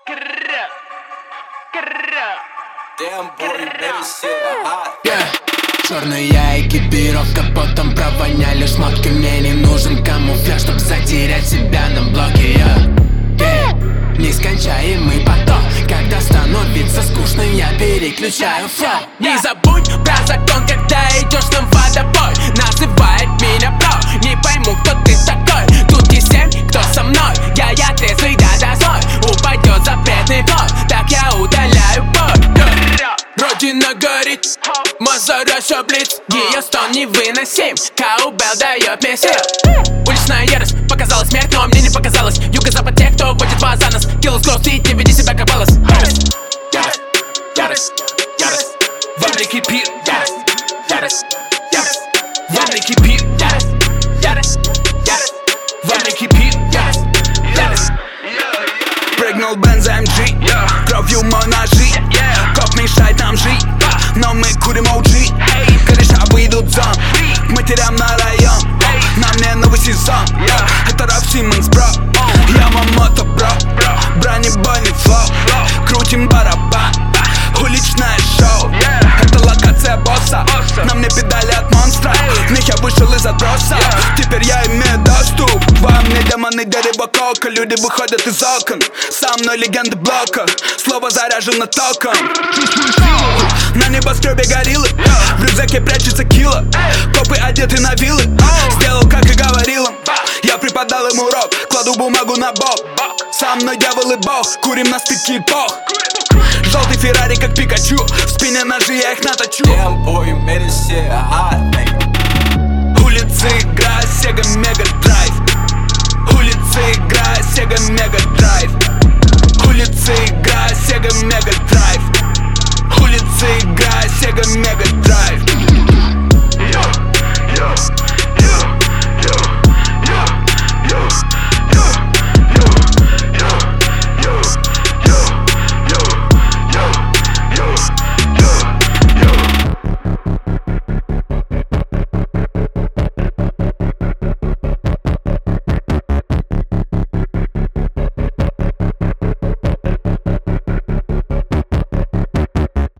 Черная экипировка, потом провоняли шмотки. Мне не нужен камуфляж, чтоб затерять себя на блоке. Нескончаемый поток, когда становится скучно, я переключаю флоу. Не забудь про закон, когда идешь на водопой. Называет меня бро, не пойму, кто ты такой. Тут не семь, кто со мной, я трезвый, да дозой. Упадет запретный плод, так я удаляю боль. Родина горит, Мазара все блиц. Ее стон невыносим, Каубел дает мне сил. Уличная ярость, показалась смерть, но мне не показалось. Юго-запад те, кто водит вас за нос. Киллус грустит, не веди себя как баллас. Ярость, ярость, ярость, во мне кипит. Ярость, ярость, ярость, во мне кипит. Ярость, ярость, ярость, во мне кипит. Ярость, ярость. Прыгнул Бенз МГ, кровью мой ножи. Коп мешает нам жить, но мы курим OG. Кореша выйдут зон, к матерям на район. На мне новый сезон, это Раф Симмонс, бро. Я Мамото, бро, бронебойный флоу. Крутим барабан, уличное шоу. Это локация босса, на мне педали от монстра. В них я вышел из отброса, теперь я имею доступ. Во мне демоны дерева кока, люди выходят из окон. Со мной легенды блока, слово заряжено током. На небоскребе гориллы, в рюкзаке прячется кило. Копы одеты на виллы, сделал как и говорил им. Я преподал им урок, кладу бумагу на бок. Со мной дьявол и бог, курим на стыке эпох. Желтый Феррари как Пикачу, в спине ножи я их наточу. Damn boy, you made this shit hot, man.